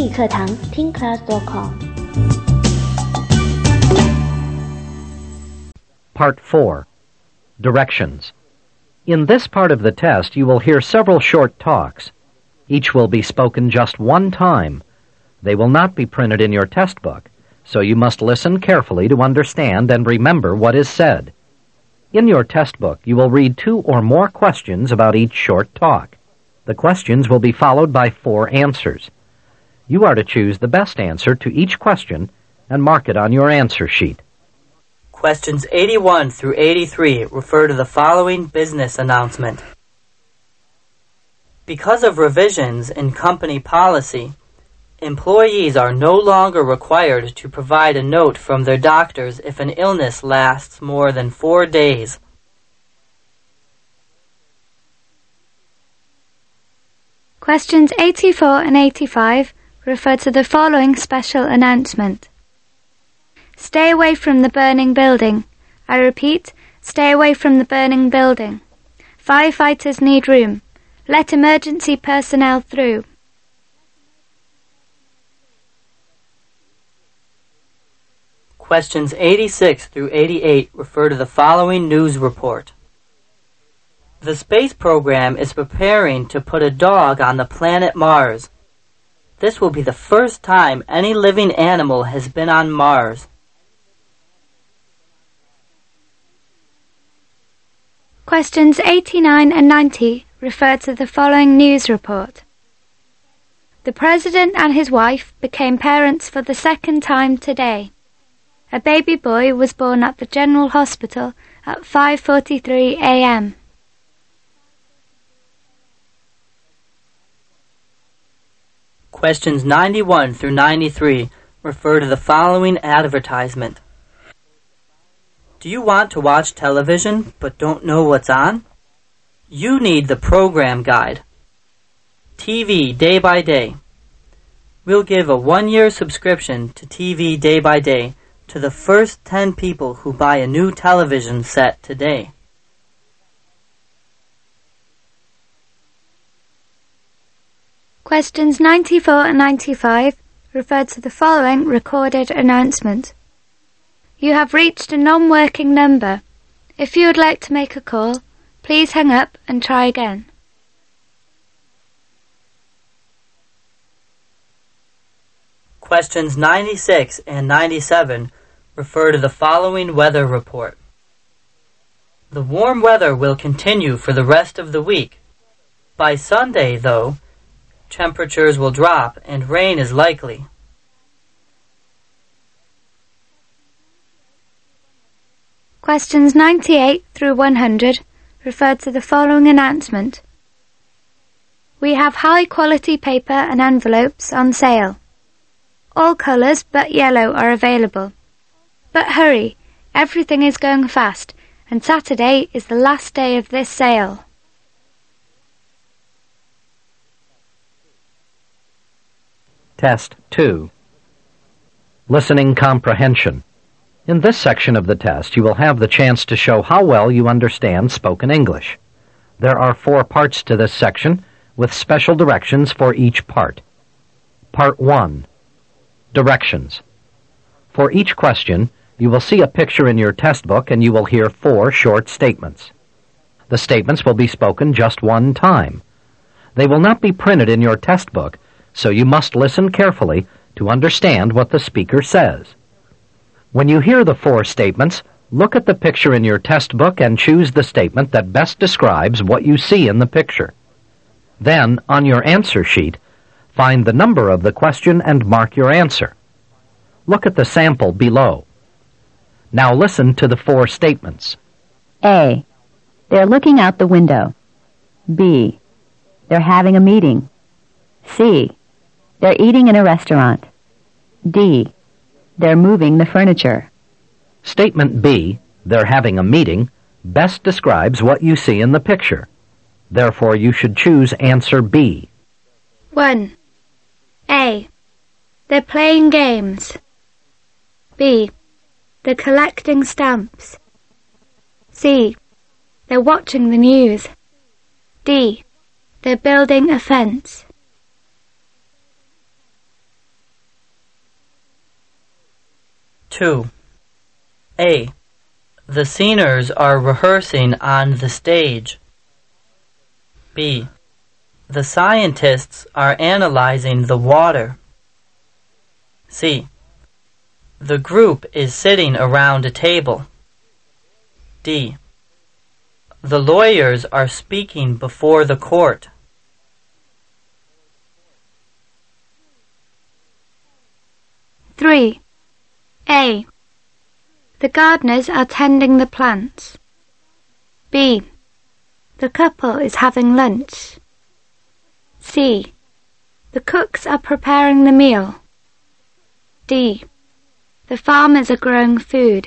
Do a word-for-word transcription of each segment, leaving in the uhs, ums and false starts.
英语课堂听 class dot com。 Part four. Directions. In this part of the test, you will hear several short talks. Each will be spoken just one time. They will not be printed in your test book, so you must listen carefully to understand and remember what is said. In your test book, you will read two or more questions about each short talk. The questions will be followed by four answers. You are to choose the best answer to each question and mark it on your answer sheet. Questions eighty-one through eighty-three refer to the following business announcement. Because of revisions in company policy, employees are no longer required to provide a note from their doctors if an illness lasts more than four days. Questions eighty-four and eighty-five refer to the following special announcement. Stay away from the burning building. I repeat, stay away from the burning building. Firefighters need room. Let emergency personnel through. Questions eighty-six through eighty-eight refer to the following news report. The space program is preparing to put a dog on the planet Mars. This will be the first time any living animal has been on Mars. Questions eighty-nine and ninety refer to the following news report. The President and his wife became parents for the second time today. A baby boy was born at the General Hospital at five forty-three a m Questions ninety-one through ninety-three refer to the following advertisement. Do you want to watch television but don't know what's on? You need the program guide. T V Day by Day. We'll give a one-year subscription to T V Day by Day to the first ten people who buy a new television set today. Questions ninety-four and ninety-five refer to the following recorded announcement. You have reached a non-working number. If you would like to make a call, please hang up and try again. Questions ninety-six and ninety-seven refer to the following weather report. The warm weather will continue for the rest of the week. By Sunday, though, temperatures will drop and rain is likely. Questions ninety-eight through one hundred refer to the following announcement. We have high-quality paper and envelopes on sale. All colours but yellow are available. But hurry, everything is going fast, and Saturday is the last day of this sale. Test two. Listening Comprehension. In this section of the test, you will have the chance to show how well you understand spoken English. There are four parts to this section, with special directions for each part. Part one. Directions. For each question, you will see a picture in your test book and you will hear four short statements. The statements will be spoken just one time. They will not be printed in your test book, so you must listen carefully to understand what the speaker says. When you hear the four statements, look at the picture in your test book and choose the statement that best describes what you see in the picture. Then, on your answer sheet, find the number of the question and mark your answer. Look at the sample below. Now listen to the four statements. A. They're looking out the window. B. They're having a meeting. C. They're eating in a restaurant. D. They're moving the furniture. Statement B, they're having a meeting, best describes what you see in the picture. Therefore, you should choose answer B. one. A. They're playing games. B. They're collecting stamps. C. They're watching the news. D. They're building a fence. two. A. The singers are rehearsing on the stage. B. The scientists are analyzing the water. C. The group is sitting around a table. D. The lawyers are speaking before the court. three. A. The gardeners are tending the plants. B. The couple is having lunch. C. The cooks are preparing the meal. D. The farmers are growing food.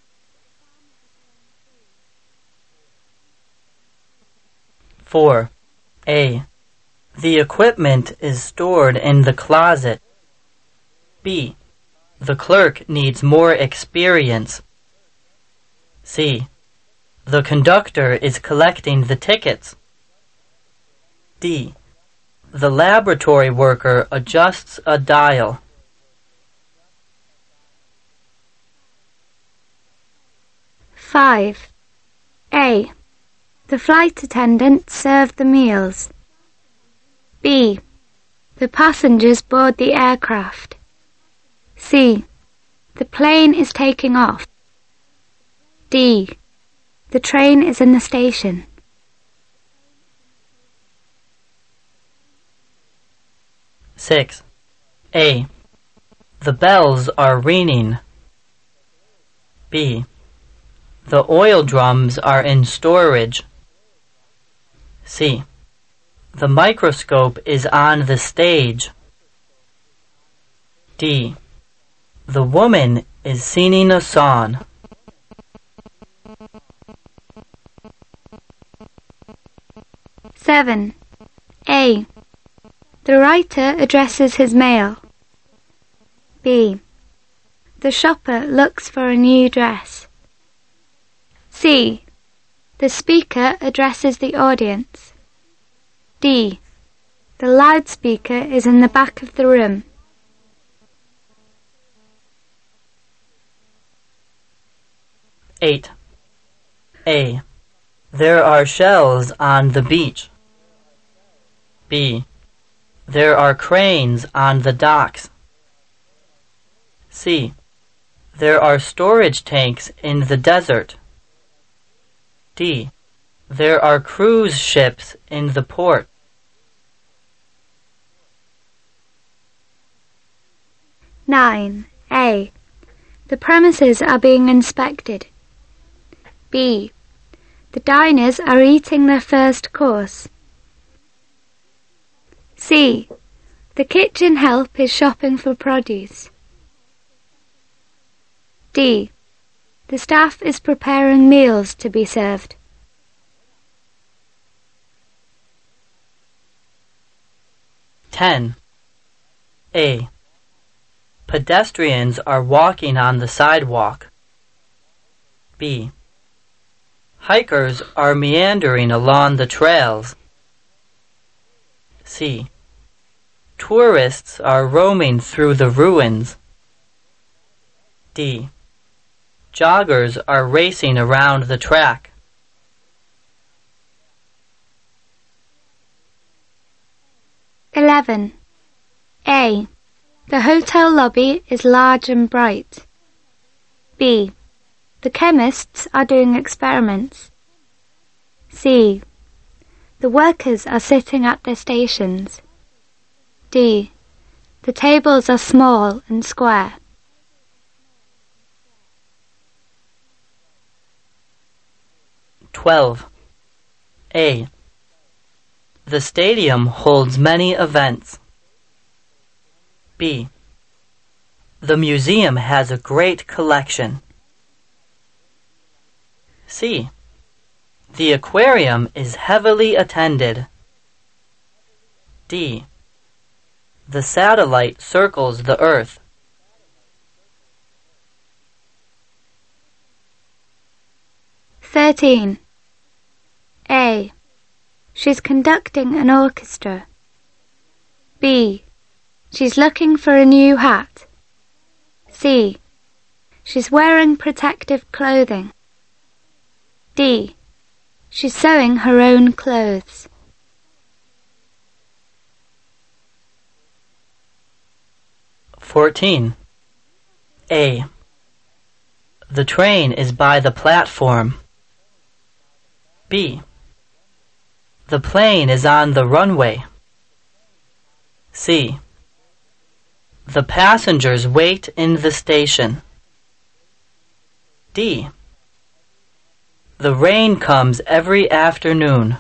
four. A. The equipment is stored in the closet. B. The clerk needs more experience. C. The conductor is collecting the tickets. D. The laboratory worker adjusts a dial. five. A. The flight attendant served the meals. B. The passengers board the aircraft. C. The plane is taking off. D. The train is in the station. six. A. The bells are ringing. B. The oil drums are in storage. C. The microscope is on the stage. D. The woman is singing a song. seven. A. The writer addresses his mail. B. The shopper looks for a new dress. C. The speaker addresses the audience. D. The loudspeaker is in the back of the room. eight. A. There are shells on the beach. B. There are cranes on the docks. C. There are storage tanks in the desert. D. There are cruise ships in the port. nine. A. The premises are being inspected. B. The diners are eating their first course. C. The kitchen help is shopping for produce. D. The staff is preparing meals to be served. ten. A. Pedestrians are walking on the sidewalk. B. Hikers are meandering along the trails. C. Tourists are roaming through the ruins. D. Joggers are racing around the track. eleven. A. The hotel lobby is large and bright. B. The chemists are doing experiments. C. The workers are sitting at their stations. D. The tables are small and square. twelve. A. The stadium holds many events. B. The museum has a great collection. C. The aquarium is heavily attended. D. The satellite circles the Earth. thirteen. A. She's conducting an orchestra. B. She's looking for a new hat. C. She's wearing protective clothing. D. She's sewing her own clothes. Fourteen. A. The train is by the platform. B. The plane is on the runway. C. The passengers wait in the station. D. The rain comes every afternoon.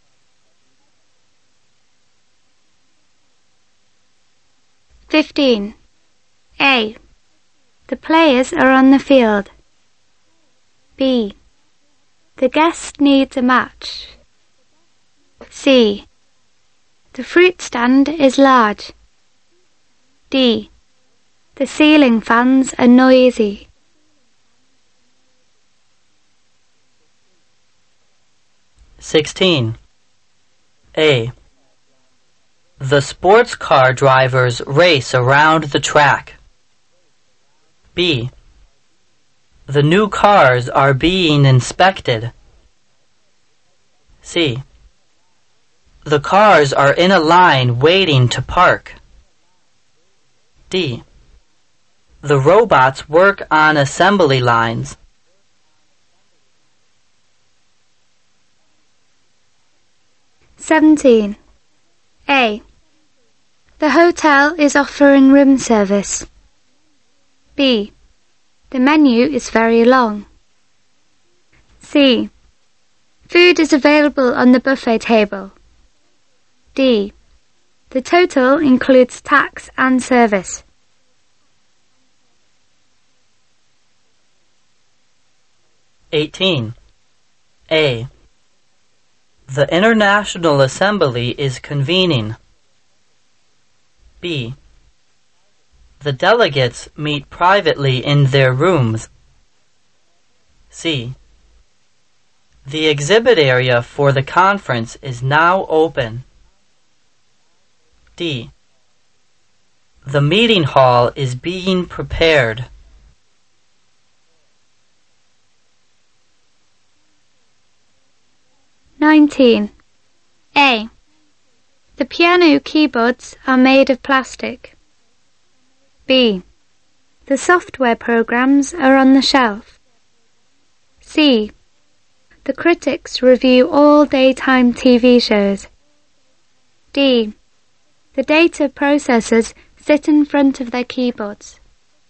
Fifteen. A. The players are on the field. B. The guest needs a match. C. The fruit stand is large. D. The ceiling fans are noisy. Sixteen. A. The sports car drivers race around the track. B. The new cars are being inspected. C. The cars are in a line waiting to park. D. The robots work on assembly lines. Seventeen. A. The hotel is offering room service. B. The menu is very long. C. Food is available on the buffet table. D. The total includes tax and service. Eighteen. A. The International Assembly is convening. B. The delegates meet privately in their rooms. C. The exhibit area for the conference is now open. D. The meeting hall is being prepared. Nineteen. A. The piano keyboards are made of plastic. B. The software programs are on the shelf. C. The critics review all daytime T V shows. D. The data processors sit in front of their keyboards.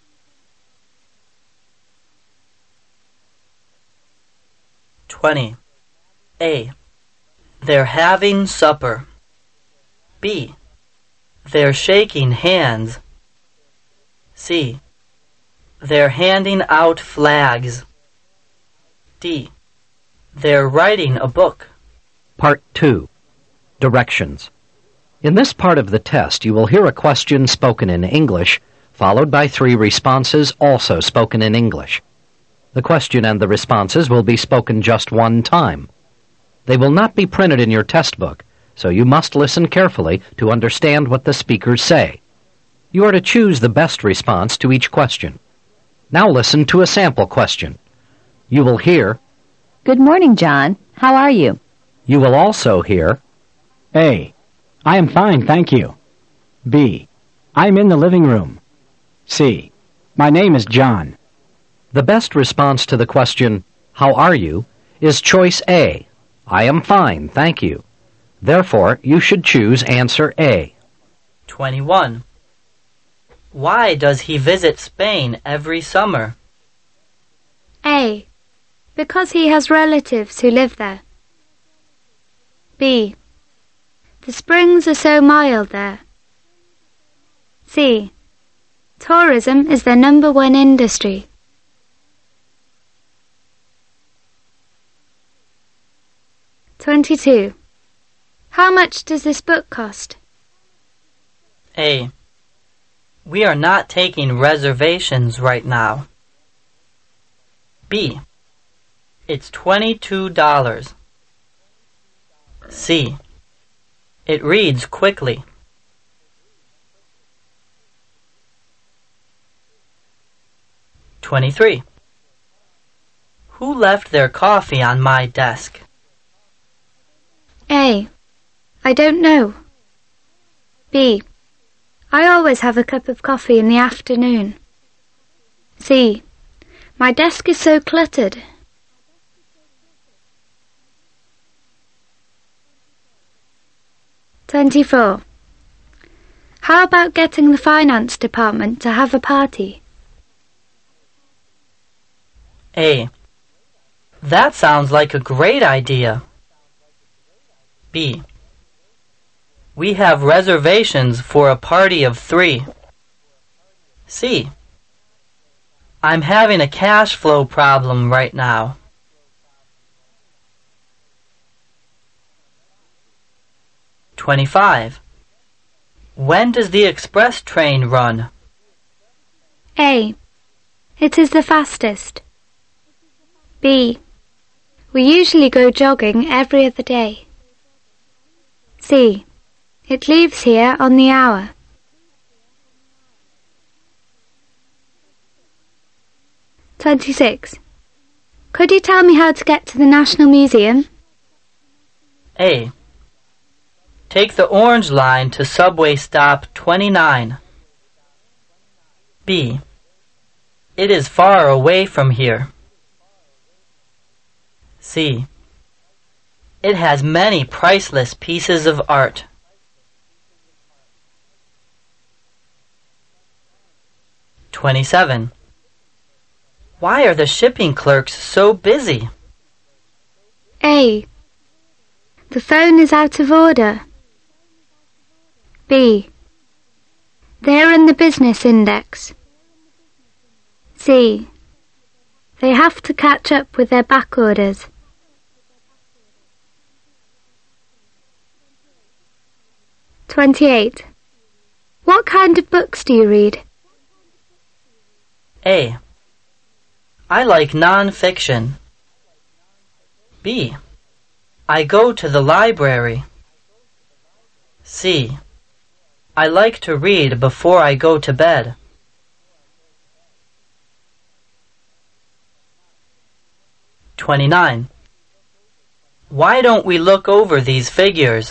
Twenty. A. They're having supper. B. They're shaking hands. C. They're handing out flags. D. They're writing a book. Part two. Directions. In this part of the test, you will hear a question spoken in English, followed by three responses also spoken in English. The question and the responses will be spoken just one time. They will not be printed in your test book, so you must listen carefully to understand what the speakers say. You are to choose the best response to each question. Now listen to a sample question. You will hear, Good morning, John. How are you? You will also hear, A. I am fine, thank you. B. I am in the living room. C. My name is John. The best response to the question, How are you? Is choice A. I am fine, thank you. Therefore, you should choose answer A. Twenty-one. Why does he visit Spain every summer? A. Because he has relatives who live there. B. The springs are so mild there. C. Tourism is their number one industry. Twenty-two. How much does this book cost? A. We are not taking reservations right now. B. It's twenty-two dollars. C. It reads quickly. twenty-three. Who left their coffee on my desk? A. I don't know. B. I always have a cup of coffee in the afternoon. C. My desk is so cluttered. twenty-four. How about getting the finance department to have a party? A. That sounds like a great idea. B. We have reservations for a party of three. C. I'm having a cash flow problem right now. twenty-five. When does the express train run? A. It is the fastest. B. We usually go jogging every other day. C. It leaves here on the hour. twenty-six. Could you tell me how to get to the National Museum? A. Take the orange line to subway stop twenty-nine. B. It is far away from here. C. It has many priceless pieces of art. twenty-seven. Why are the shipping clerks so busy? A. The phone is out of order. B. They are in the business index. C. They have to catch up with their back orders. twenty-eight. What kind of books do you read? A. I like non-fiction. B. I go to the library. C. I like to read before I go to bed. twenty-nine. Why don't we look over these figures?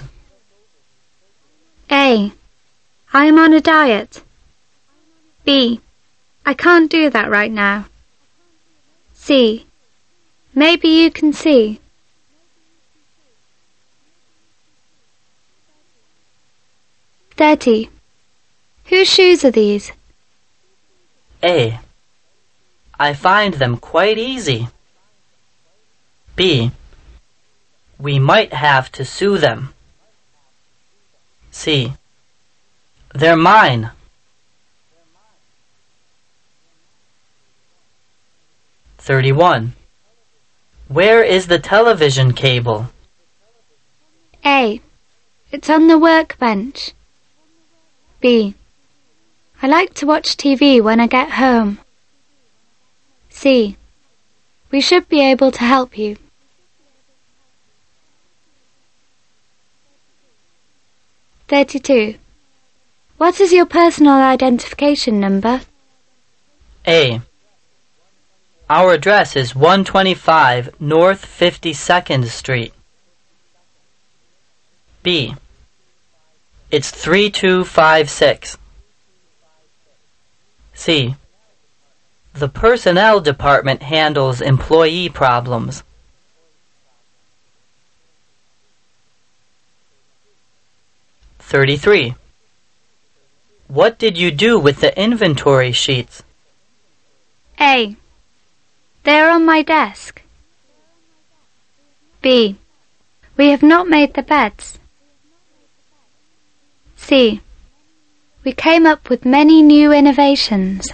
A. I am on a diet. B. I can't do that right now. C. Maybe you can see. thirty. Whose shoes are these? A. I find them quite easy. B. We might have to sue them. C. They're mine. thirty-one. Where is the television cable? A. It's on the workbench. B. I like to watch T V when I get home. C. We should be able to help you. thirty-two. What is your personal identification number? A. Our address is one twenty-five North fifty-second Street. B. It's three two five six. C. The personnel department handles employee problems. thirty-three. What did you do with the inventory sheets? A. They're on my desk. B. We have not made the beds. C. We came up with many new innovations.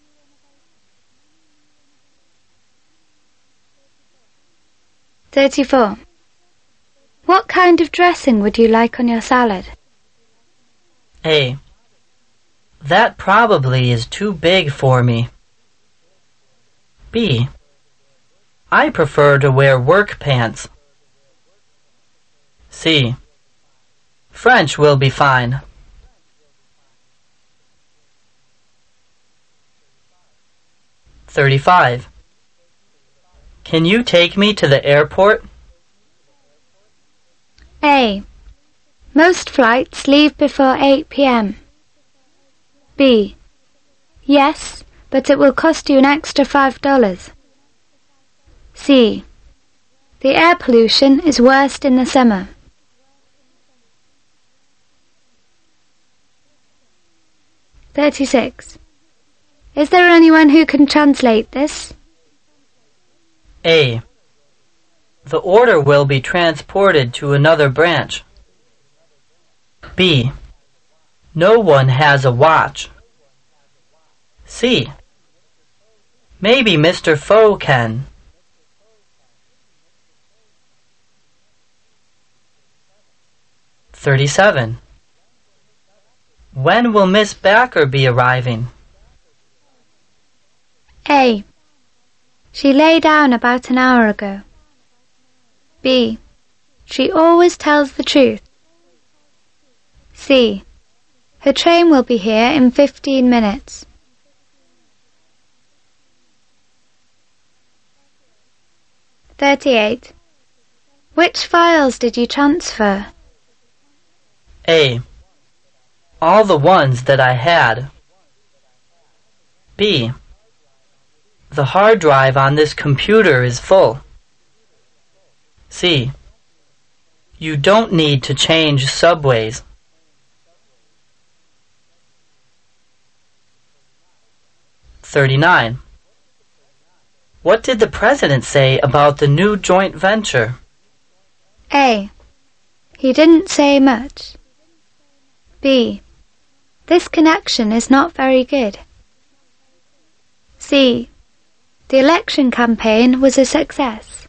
thirty-four. What kind of dressing would you like on your salad? A. That probably is too big for me. B. I prefer to wear work pants. C. French will be fine. thirty-five. Can you take me to the airport? A. Most flights leave before eight p m B. Yes, but it will cost you an extra five dollars. C. The air pollution is worst in the summer. thirty-six. Is there anyone who can translate this? A. The order will be transported to another branch. B. No one has a watch. C. Maybe Mister Foe can. thirty-seven. When will Miss Backer be arriving? A. She lay down about an hour ago. B. She always tells the truth. C. Her train will be here in fifteen minutes. thirty-eight. Which files did you transfer? A. All the ones that I had. B. The hard drive on this computer is full. C. You don't need to change subways. thirty-nine. What did the president say about the new joint venture? A. He didn't say much. B. This connection is not very good. C. The election campaign was a success.